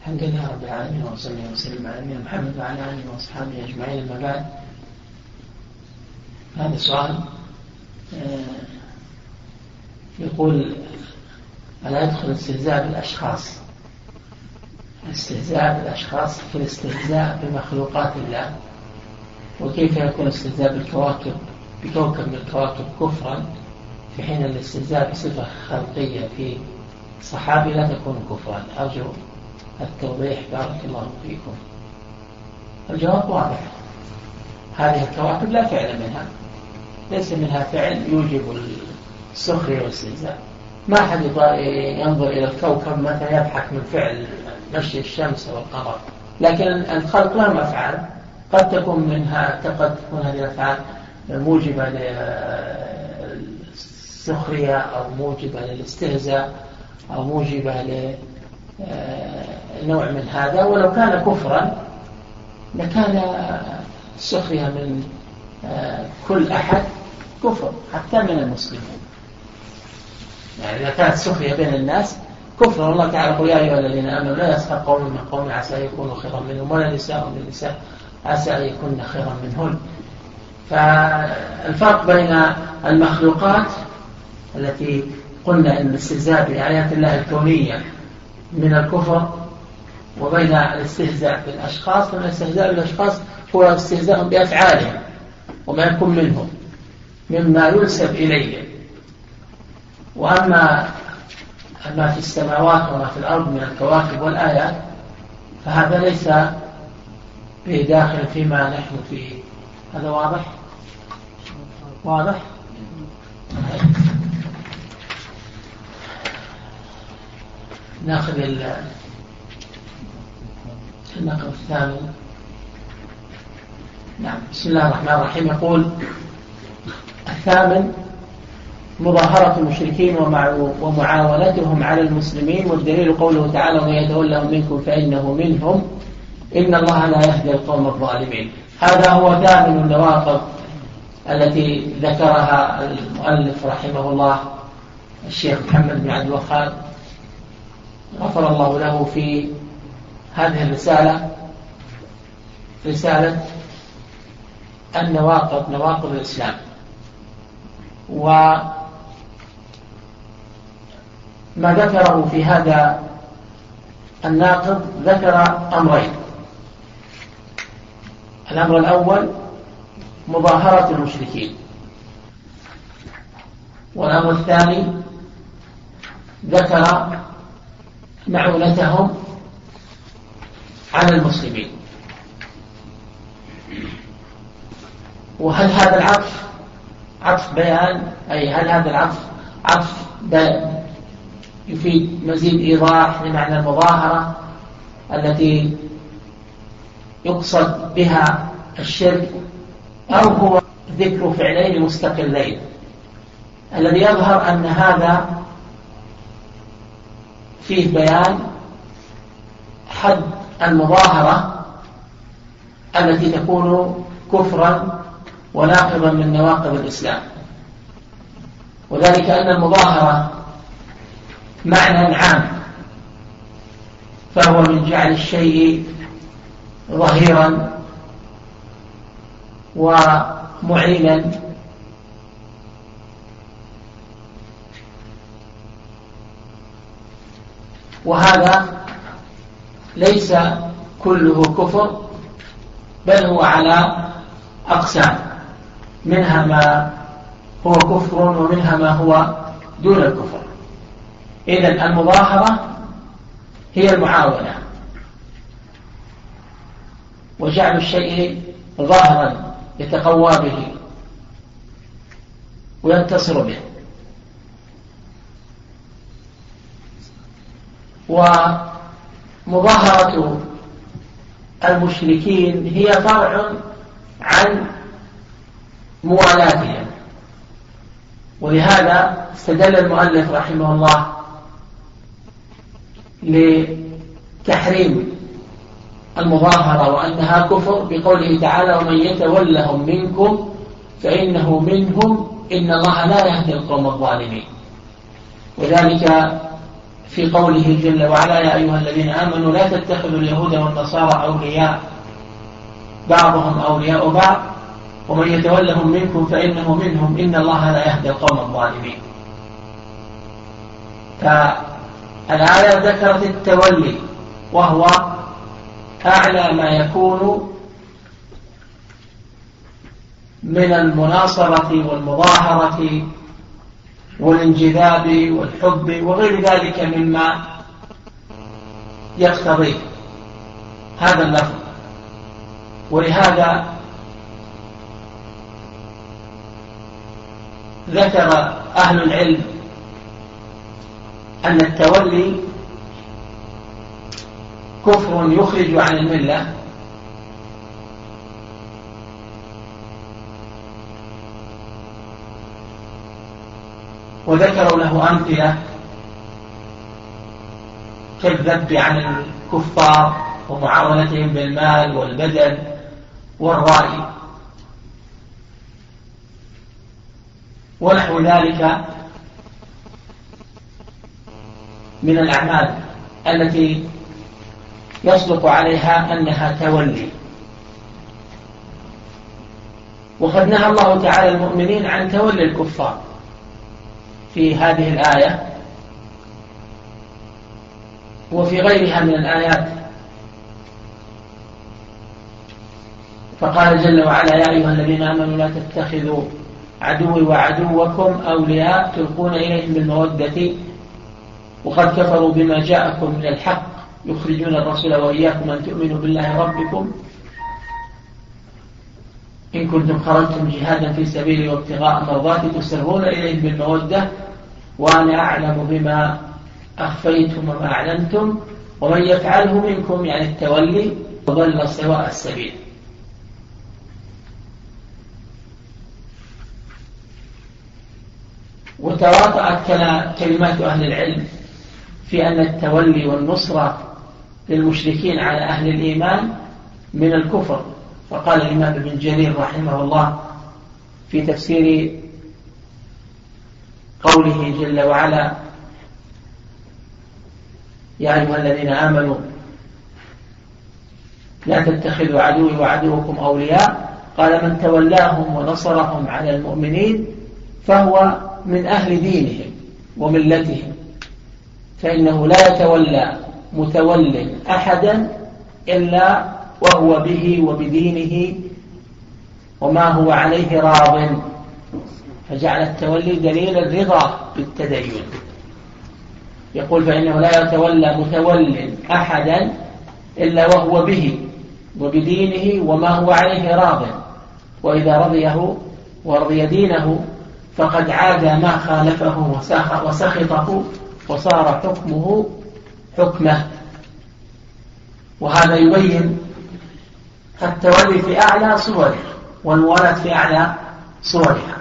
الحمد لله رب العالمين وصلى وسلم على نبينا محمد وعلى آله وأصحابه أجمعين. أما بعد، هذا سؤال يقول: ألا يدخل الاستهزاء بالأشخاص في الاستهزاء بمخلوقات الله؟ وكيف يكون الاستهزاء بكوكب من الكواكب كفرا، في حين الاستهزاء بصفة خلقية في صحابي لا تكون كفرا؟ أرجو التوضيح بارك الله فيكم. الجواب واضح: هذه الكواكب لا فعل منها، ليس منها فعل يوجب السخرية والاستهزاء. ما أحد ينظر إلى الكوكب مثلا يضحك من فعل مشي الشمس والقمر، لكن الخلق لهم أفعال قد تكون هذه الأفعال موجبة للسخرية أو موجبة للاستهزاء أو موجبة لنوع من هذا. ولو كان كفرا لكان السخرية من كل أحد كفر حتى من المسلمين. يعني إذا كانت سخرية بين الناس كفر، الله تعالى يقول: يا أيها الذين آمنوا لا يسخر قوم من قوم عسى أن يكونوا خيرا منهم ولا نساء من نساء عسى أن يكون خيرا منهن. فالفرق بين المخلوقات التي قلنا أن الاستهزاء بآيات الله الكونية من الكفر، وبين الاستهزاء بالأشخاص، فإن الاستهزاء بالأشخاص هو استهزاء بأفعالهم وما يكون منهم مما ينسب إليه. وأما في السماوات وما في الأرض من الكواكب والآيات فهذا ليس بداخل فيما نحن فيه. هذا واضح؟ ناخذ النقل الثاني. نعم، بسم الله الرحمن الرحيم. يقول: الثامن: مظاهرة المشركين ومعاونتهم على المسلمين، والدليل قوله تعالى: ومن يتولهم منكم فإنه منهم إن الله لا يهدي القوم الظالمين. هذا هو ثامن النواقض التي ذكرها المؤلف رحمه الله الشيخ محمد بن عبد الوهاب غفر الله له في هذه الرسالة، رسالة نواقض الإسلام. وما ذكره في هذا الناقض ذكر أمرين: الأمر الأول مظاهرة المشركين، والأمر الثاني ذكر معونتهم على المسلمين. وهل هذا العطف عطف بيان؟ أي هل هذا العطف عطف يفيد مزيد إيضاح لمعنى المظاهرة التي يقصد بها الشرك، أو هو ذكر فعلين مستقلين؟ الذي يظهر أن هذا فيه بيان حد المظاهرة التي تكون كفرا وناقضا من نواقض الإسلام، وذلك أن المظاهرة معنى عام، فهو من جعل الشيء ظهيرا ومعينا، وهذا ليس كله كفر، بل هو على أقسام، منها ما هو كفر ومنها ما هو دون الكفر. إذن المظاهرة هي المعاونة وجعل الشيء ظاهرا يتقوى به وينتصر به. ومظاهرة المشركين هي فرع عن موالاتهم، ولهذا استدل المؤلف رحمه الله لتحريم المظاهرة وأنها كفر بقوله تعالى: ومن يتولهم منكم فإنه منهم إن الله لا يهدي القوم الظالمين. وذلك في قوله جل وعلا: يا أيها الذين آمنوا لا تتخذوا اليهود والنصارى أولياء بعضهم أولياء بعض ومن يتولهم منكم فإنه منهم إن الله لا يهدي القوم الظالمين. فالآية ذكرت التولي وهو أعلى ما يكون من المناصرة والمظاهرة والانجذاب والحب وغير ذلك مما يقتضي هذا اللفظ. ولهذا ذكر أهل العلم أن التولي كفر يخرج عن الملة، وذكروا له أمثلة كالذب عن الكفار ومعاونتهم بالمال والبدن والرأي ونحو ذلك من الأعمال التي يصدق عليها أنها تولي. وقد نهى الله تعالى المؤمنين عن تولي الكفار في هذه الآية وفي غيرها من الآيات، فقال جل وعلا: يا أيها الذين آمنوا لا تتخذوا عدوي وعدوكم أولياء تلقون إليهم بالمودة وقد كفروا بما جاءكم من الحق يخرجون الرسول وإياكم أن تؤمنوا بالله ربكم إن كنتم خرجتم جهادا في سبيلي وابتغاء مرضاتي تسرون إليهم بالمودة وأنا أعلم بما أخفيتم وما أعلنتم ومن يفعله منكم يعني التولي وضل سواء السبيل. وتواطأت كلمات أهل العلم في أن التولي والنصرة للمشركين على أهل الإيمان من الكفر. فقال الإمام ابن جرير رحمه الله في تفسير قوله جل وعلا: يا أيها الذين آمنوا لا تتخذوا عدوي وعدوكم أولياء، قال: من تولاهم ونصرهم على المؤمنين فهو من أهل دينهم وملتهم، فإنه لا يتولى متول أحدا إلا وهو به وبدينه وما هو عليه راض. فجعل التولي دليل الرضا بالتدين. يقول: فإنه لا يتولى متول أحدا إلا وهو به وبدينه وما هو عليه راض، وإذا رضيه ورضي دينه فقد عاد ما خالفه وسخطه وصار حكمه حكمه. وهذا يبين التولي في أعلى صوره والموالاة في أعلى صورها.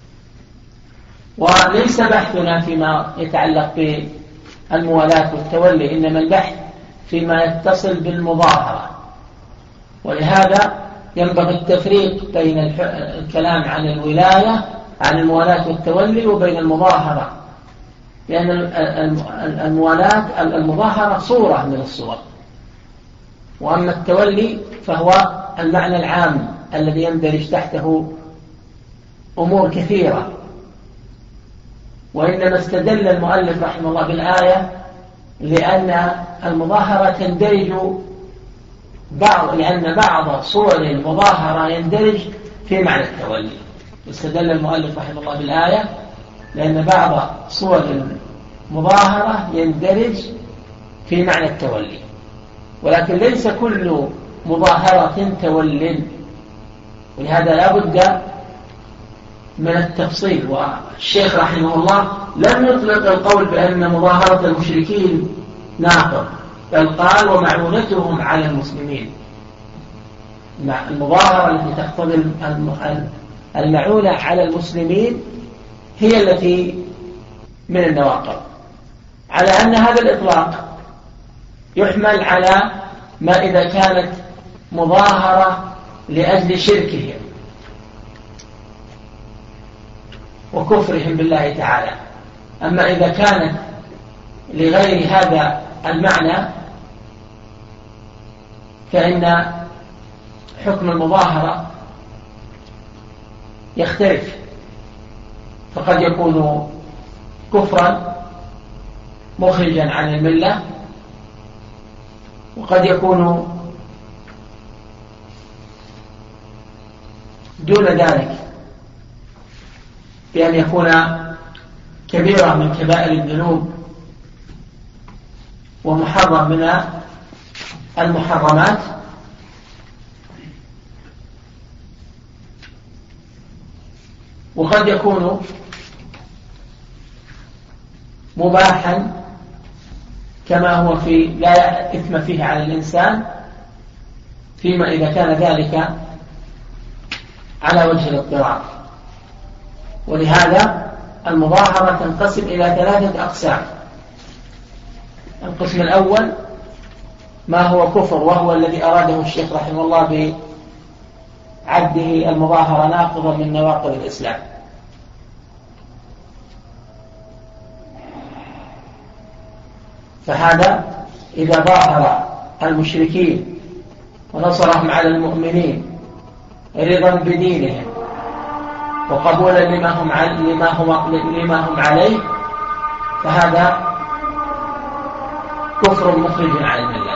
وليس بحثنا فيما يتعلق بالموالاة والتولي، إنما البحث فيما يتصل بالمظاهرة. ولهذا ينبغي التفريق بين الكلام عن الولاية عن الموالاة والتولي وبين المظاهرة، لأن المظاهرة صورة من الصور، وأما التولي فهو المعنى العام الذي يندرج تحته أمور كثيرة. وإنما استدل المؤلف رحمه الله بالآية لأن المظاهرة تندرج لأن بعض صور المظاهرة يندرج في معنى التولي. استدل المؤلف رحمه الله بالآية لأن بعض صور المظاهرة يندرج في معنى التولي، ولكن ليس كل مظاهرة تول، ولهذا لا بد من التفصيل. والشيخ رحمه الله لم يطلق القول بأن مظاهرة المشركين ناقض، بل قال: ومعونتهم على المسلمين. المظاهرة التي تقتضي المعونة على المسلمين هي التي من النواقض، على أن هذا الإطلاق يحمل على ما إذا كانت مظاهرة لأجل شركهم وكفرهم بالله تعالى. أما إذا كانت لغير هذا المعنى فإن حكم المظاهرة يختلف، فقد يكون كفرا مخرجا عن الملة، وقد يكون دون ذلك بأن يكون كبيرة من كبائر الذنوب ومحرم من المحرمات، وقد يكون مباحا كما هو في لا إثم فيه على الإنسان، فيما إذا كان ذلك على وجه الاضطرار. ولهذا المظاهرة تنقسم إلى 3 أقسام. القسم الأول ما هو كفر، وهو الذي أراده الشيخ رحمه الله بعده المظاهرة ناقضة من نواقض الإسلام. فهذا إذا ظاهر المشركين ونصرهم على المؤمنين رضا بدينهم وقبولا لما هم عليه، فهذا كفر مخرج عن الملة.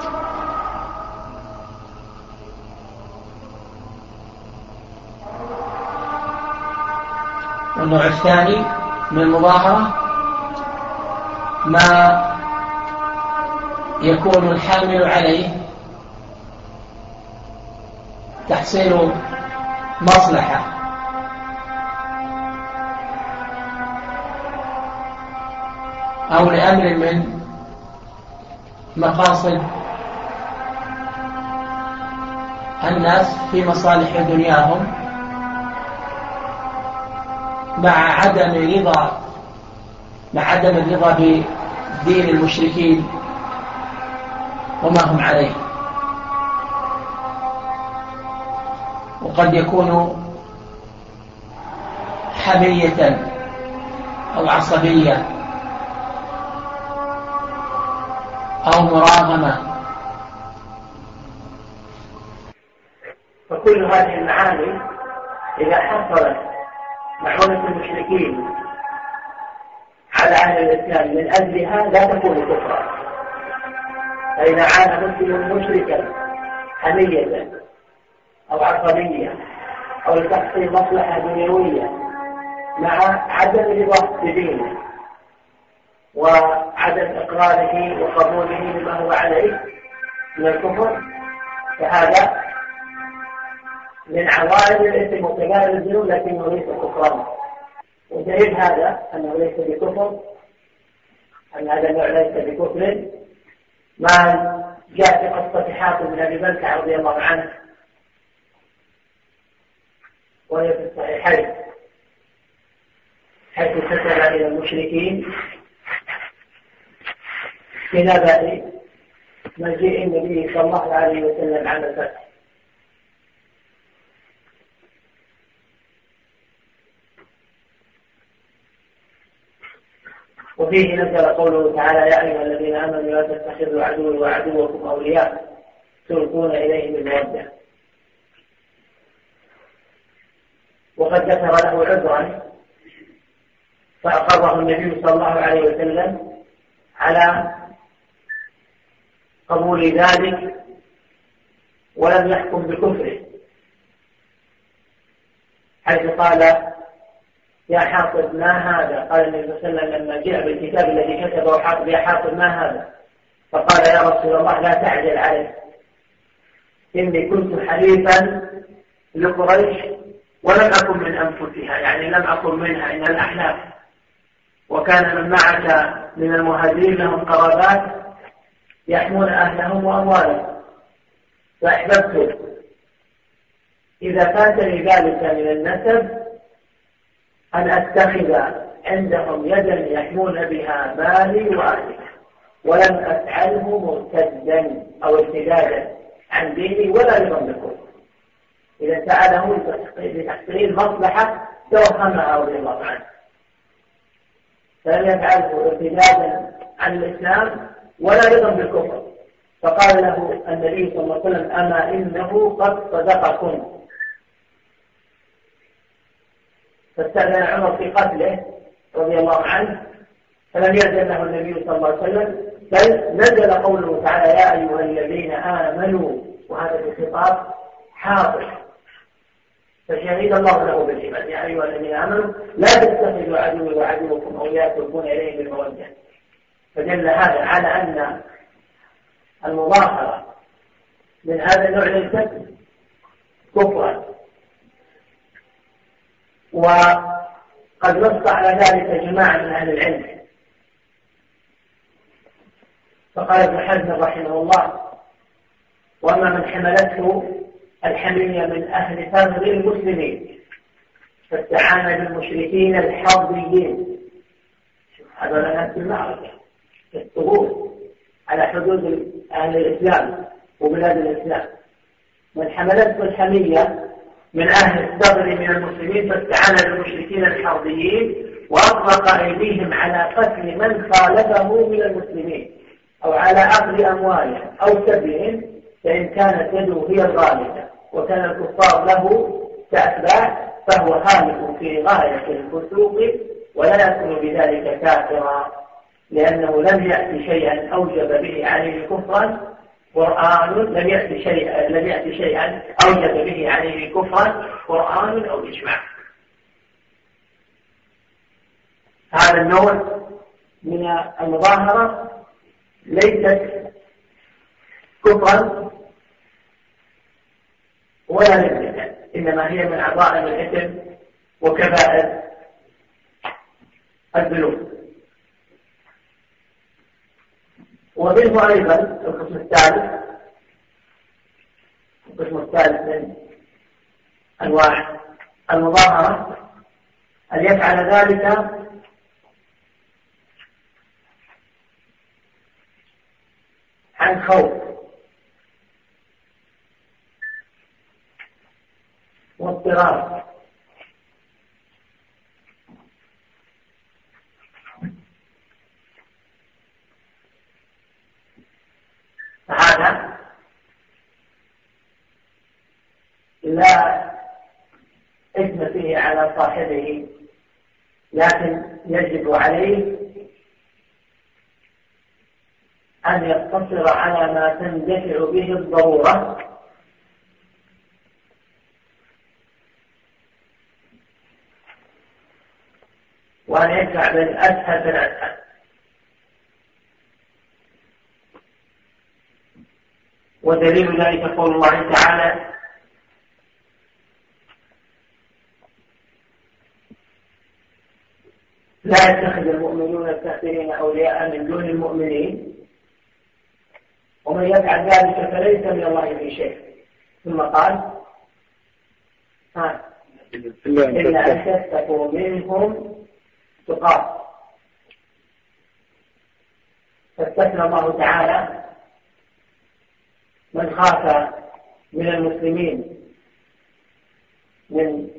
والنوع الثاني من المظاهرة ما يكون الحامل عليه تحصيل مصلحة أو لأمر من مقاصد الناس في مصالح دنياهم، مع عدم الرضا بدين المشركين وما هم عليه. وقد يكون حمية أو عصبية أو مراغمة. فكل هذه المعاني إذا حصلت معونة المشركين على أهل الإسلام من أجلها لا تكون كفرا. فإذا عانى مسلم مشركا حمية أو عصبية أو لتحصيل مصلحة دنيوية مع عدم الرضا بدينه وعدم إقراره وقبوله لما هو عليه من الكفر، فهذا من عوائد الإثم وكبائر الذنوب، لكنه ليس كفرا. ودليل هذا أنه ليس بكفر، أن هذا النوع ليس بكفر ما جاء في قصة حاتم بن أبي بلتعة رضي الله عنه، وهي في الصحيحين، حيث كتب إلى المشركين في نبأ مجيء النبي صلى الله عليه وسلم عام الفتح. وفيه نزل قوله تعالى: يا أيها الذين آمنوا لا تتخذوا عدوي وعدوكم أولياء تلقون إليهم بالمودة. وقد ذكر له عذرا فأقره النبي صلى الله عليه وسلم على قبول ذلك ولم يحكم بكفره، حيث قال: يا حاطب ما هذا؟ قال النبي صلى الله عليه وسلم لما جاء بالكتاب الذي كتبه حاطب: يا حاطب ما هذا؟ فقال: يا رسول الله لا تعجل عليه، إني كنت حليفا لقريش ولم أكن من أنفسها، يعني لم أكن منها، إن الأحلاف، وكان من معك من المهاجرين لهم قرابات يحمون أهلهم وأموالهم، فأحببت إذا فاتني ذلك من النسب أن أتخذ عندهم يدا يحمون بها مالي وأهلي، ولم أفعله مرتدا أو ارتدادا عن ديني ولا لظنكم. إذا سأله لتحصيل مصلحة توهمها رضي الله عنه، فلم يفعله ارتدادا عن الإسلام ولا رضا بالكفر، فقال له النبي صلى الله عليه وسلم: أما إنه قد صدقكم. فاستأذن عمر في قتله رضي الله عنه، فلم يأذن له النبي صلى الله عليه وسلم، بل نزل قوله تعالى: يا أيها الذين آمنوا، وهذا الخطاب حاضر، فشهد الله له بالإيمان: يا أيها الذين آمنوا لا تتخذوا عدوي وعدوكم أولياء تلقون إليهم بالمودة. فدل هذا على أن المظاهرة من هذا النوع ليست كفرا، وقد نص على ذلك جماعة من أهل العلم. فقال ابن حزم رحمه الله: وأما من حملته الحمية من أهل ثغر المسلمين فاستعان بالمشركين الحربيين، هذا الناس في المعركة في الثغور على حدود أهل الإسلام وبلاد الإسلام، من حملته الحمية من أهل الثغر من المسلمين فاستعان بالمشركين الحربيين وأطلق أيديهم على قتل من خالفه من المسلمين أو على أخذ أموالهم أو سبيهم، فإن كانت يده هي الغالبة وكان الكفار له كأتباع فهو هالك في غاية الفسوق ولا يكون بذلك كافرا، لأنه لم يأتي شيئا أوجب به عليه كفرا قرآن، لم يأتي شيئا أوجب به عليه كفرا قرآن أو إجماع. هذا النوع من المظاهرة ليست كفرا ولا ردة، إنما هي من عظائم الإثم وكبائر الذنوب. ومنه أيضا القسم الثالث من أنواع المظاهرة أن يفعل ذلك عن خوف واضطرار، فهذا لا إثم فيه على صاحبه، لكن يجب عليه أن يقتصر على ما تندفع به الضرورة، وأن يدفع بالأسهل فالأسهل. ودليل ذلك قول الله تعالى: لا يتخذ المؤمنون الكافرين أولياء من دون المؤمنين ومن يفعل ذلك فليس من الله في شيء. ثم قال: إلا أن تتقوا منهم تقاه. فاستثنى الله تعالى من خاف من المسلمين من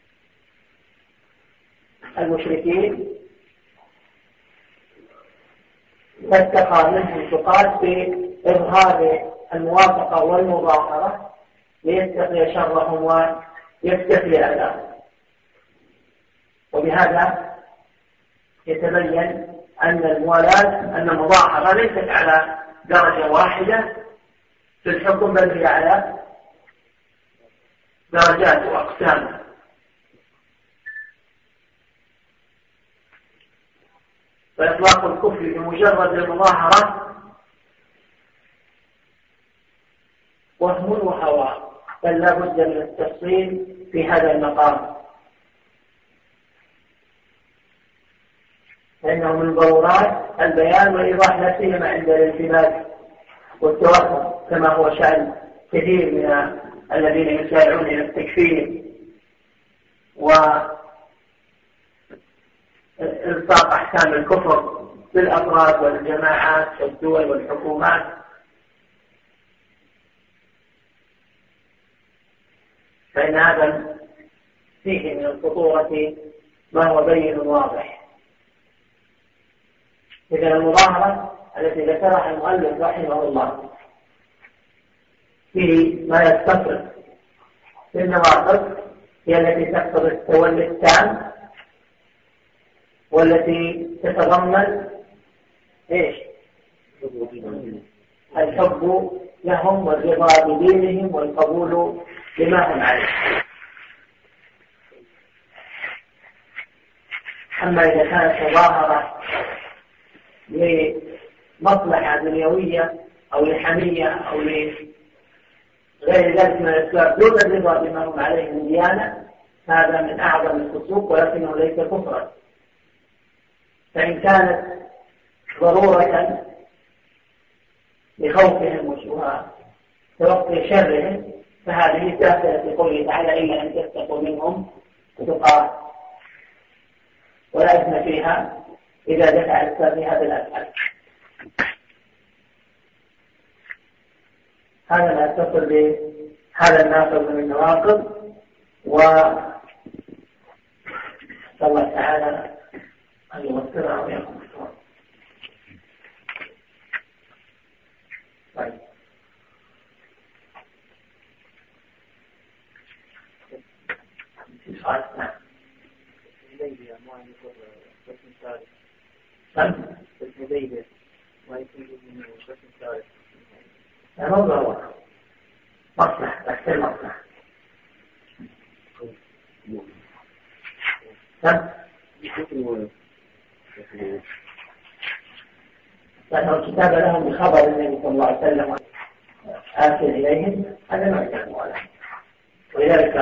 المشركين فاتقى منهم تقاه بإظهار الموافقة والمظاهرة ليتقي شرهم ويستفي أذاهم. وبهذا يتبين أن الموالاة أن المظاهرة ليست على درجة واحدة في الحكم، بل هي على درجات وأقسام. فإطلاق الكفر بمجرد المظاهرة وهم وهوى، بل لا بد من التفصيل في هذا المقام، فإنه من ضرورات البيان والإيضاح، لا سيما عند الالتباس والتوهم، كما هو شأن كثير من الذين يسارعون إلى التكفير وإلصاق أحكام الكفر بالأفراد والجماعات والدول والحكومات. فإن هذا فيه من الخطورة ما هو بين واضح. إذا المظاهرة التي ذكرها المؤلف رحمه الله في ما يستفرق في النواقض هي التي تقتضي التولي التام، والتي تتضمن ايش؟ الحب لهم والرضا بدينهم والقبول بما هم عليه. أما إذا كانت مظاهرة لمصلحة دنيوية أو لحمية أو لغير ذلك من الأسباب دون الرضا بما هم عليه من ديانة، هذا من أعظم الفسوق ولكنه ليس كفرا. فإن كانت ضرورة لخوفهم وتوقي شرهم فهذه داخلة في قوله تعالى إلا أن تتقوا منهم تقى، ولا إثم فيها إذا دفع السابقة بالأفعال. هذا ما يتصل بهذا الناقض من النواقض، ونسأل الله تعالى أن يوفقنا ويقوم بالصواب. طيب نعم. الحديبية ما يكون من قسم ثالث. هذا ضرورة مصلحة تحصيل مصلحة. لأنه الكتاب لهم بخبر النبي صلى الله عليه وسلم آتي إليهم هذا ما يكون له. ولذلك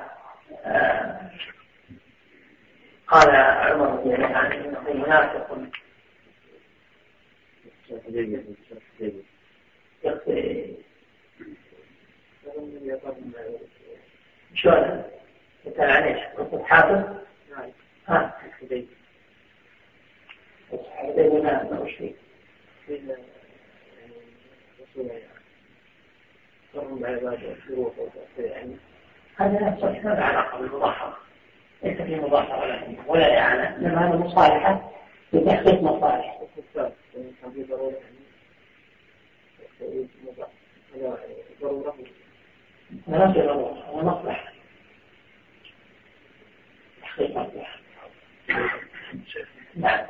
قال عمر رضي الله عنه إنه منافق شلون؟ مثال عن ايش؟ قصة حافظ؟ نعم. ها؟ حديبية. حديبية ما وش فيه؟ يعني رسول الله قرن بعبادة الشروط يعني هذا نفسه ما له علاقة بالمظاهرة، ليس فيه مظاهرة ولا إعانة، إنما هذا مصالحة لتحقيق مصالح. كان في ضرورة يعني ضرورة لا في ضرورة، هو مصلحة تحقيق مصلحة. نعم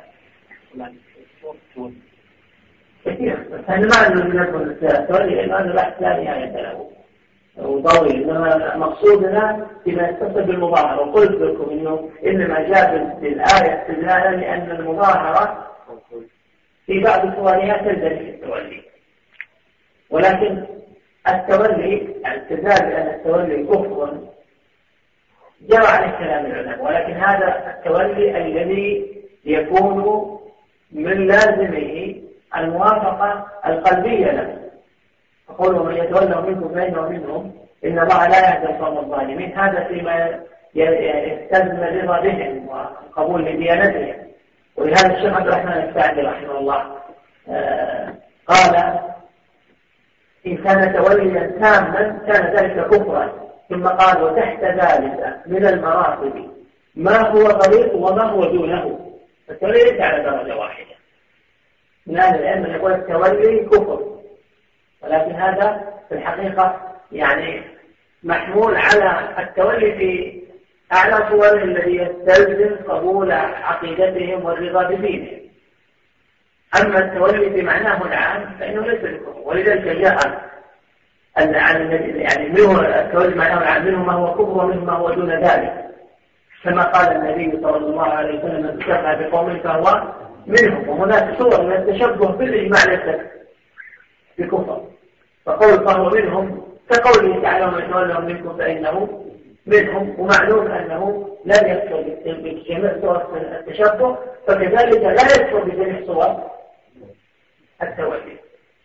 كثير، بس أنا ما نقول التولي لأن هذا بحث لا نهاية له وطويل، إنما مقصودنا فيما يتصل بالمظاهرة. وقلت لكم إنه إنما جاء بالآية استدلالا لأن المظاهرة في بعض صورها تلزم في التولي، ولكن التولي الاستدلال بأن التولي كفر جرى عليه كلام العلماء، ولكن هذا التولي الذي يكون من لازمه الموافقة القلبية له. فقولوا من يتولوا منكم فإنه منهم إن الله لا يهدي القوم الظالمين، هذا فيما يستلزم الرضا بهم وقبول لديانتهم. ولهذا الشيخ عبد الرحمن السعدي رحمه الله قال إن كان توليا تاما كان ذلك كفرا، ثم قال وتحت ذلك من المراتب ما هو طريق وما هو دونه. التولي ليس على درجة واحدة، من أهل العلم يقول التولي كفر، ولكن هذا في الحقيقة يعني محمول على التولي في أعلى صوره الذي يستلزم قبول عقيدتهم والرضا بدينهم. أما التولي بمعناه العام فإنه ليس بكفر، ولذلك جاء عن النبي يعني منه التولي بمعناه العام، منه ما هو كفر ومنه ما هو دون ذلك، كما قال النبي صلى الله عليه وسلم من تشبه بقوم فهو منهم. وهناك صور من التشبه بالإجماع ليست بكفر، فقول فهو منهم كقوله تعالى ومن يتولهم منكم فإنه منهم، ومعلوم أنه لا يكفر بجميع صور التشبه، فكذلك لا يكفر بجميع صور التولي.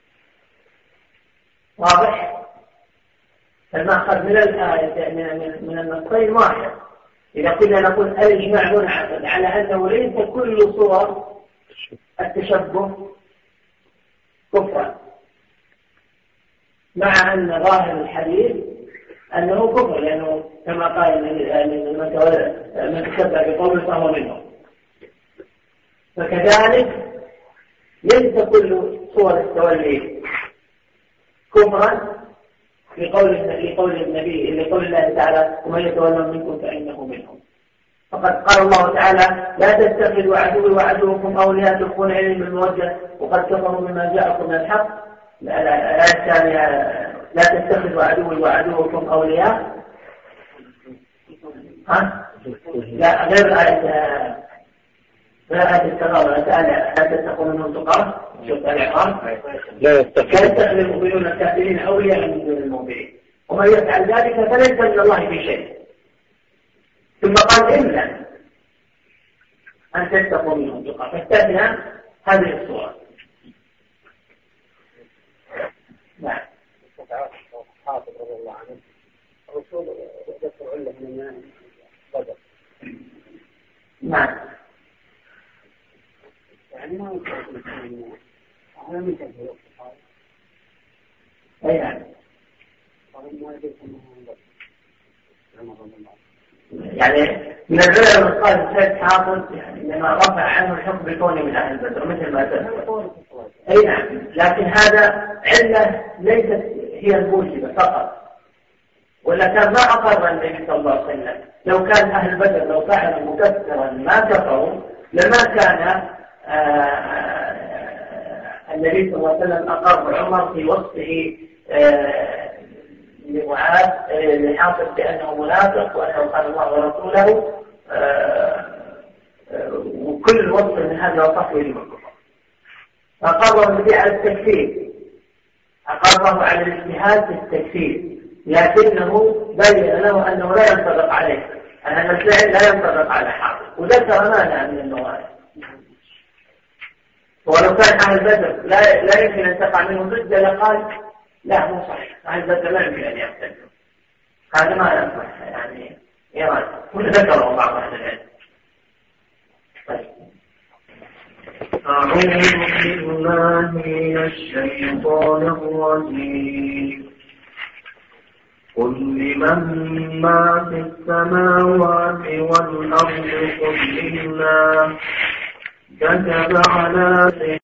واضح؟ فالمأخذ من الآية من النصين واحد. إذا كنا نقول الإجماع منعقد على أنه ليس كل صور التشبه كفرا، مع أن ظاهر الحديث أنه كفر، لأنه كما قال من تشبه بقوم فهو منهم. فكذلك ليس كل صور التولي كفرا لقول الله تعالى ومن يتولى منكم فإنه منهم. فقد قال الله تعالى لا تتخذوا عدوي وعدوكم أولياء تلقون إليهم بالموجه وقد كفروا مما جاءكم من الحق. الآية الثانية لا تتخذوا عدوي وعدوكم أولياء. لا غير الآية التغابن لا تتقوا منهم تقاه. شوف الإعراب لا يتخذ المؤمنون الكافرين أولياء من دون المؤمنين ومن يفعل ذلك فليس من الله في شيء. ثم قال إلا أن تتقوا منهم تقاه فاستثنى هذه الصورة. نعم. حافظ رضي الله عنه الرسول ذكر علة من بدر. نعم. يعني ما يمكن أنا من كثير. أي نعم. يعني من العلماء قال الشيخ حافظ يعني لما رفع عنه الحكم بكونه من أهل بدر مثل ما تذكر. أي نعم. لكن هذا علة ليست هي الموجبة فقط ولا كان ما أقر النبي صلى الله عليه وسلم. لو كان أهل بدر لو فعلوا مكفرا ما كفروا لما كان النبي صلى الله عليه وسلم أقر عمر في وصفه لمعاذ لحاطب بأنه منافق وأنه قال الله ورسوله وكل الوصف من هذا وصفه للكفر. فأقره النبي على التكفير أقره على الاجتهاد في التكفير لكنه بين له أنه لا ينطبق عليه أن الفعل لا ينطبق على حاطب وذكر مانع من الموانع. ولو كان أهل بدر لا يمكن أن تقع منه ضد لقال لا مو صحيح أهل بدر لا يمكن أن يقتلوا. هذا ما يصح يعني إيران كل ذكره بعض أهل العلم. طيب. أعوذ بالله من الشيطان الرجيم. قل لمن ما في السماوات والأرض قل لله كتب على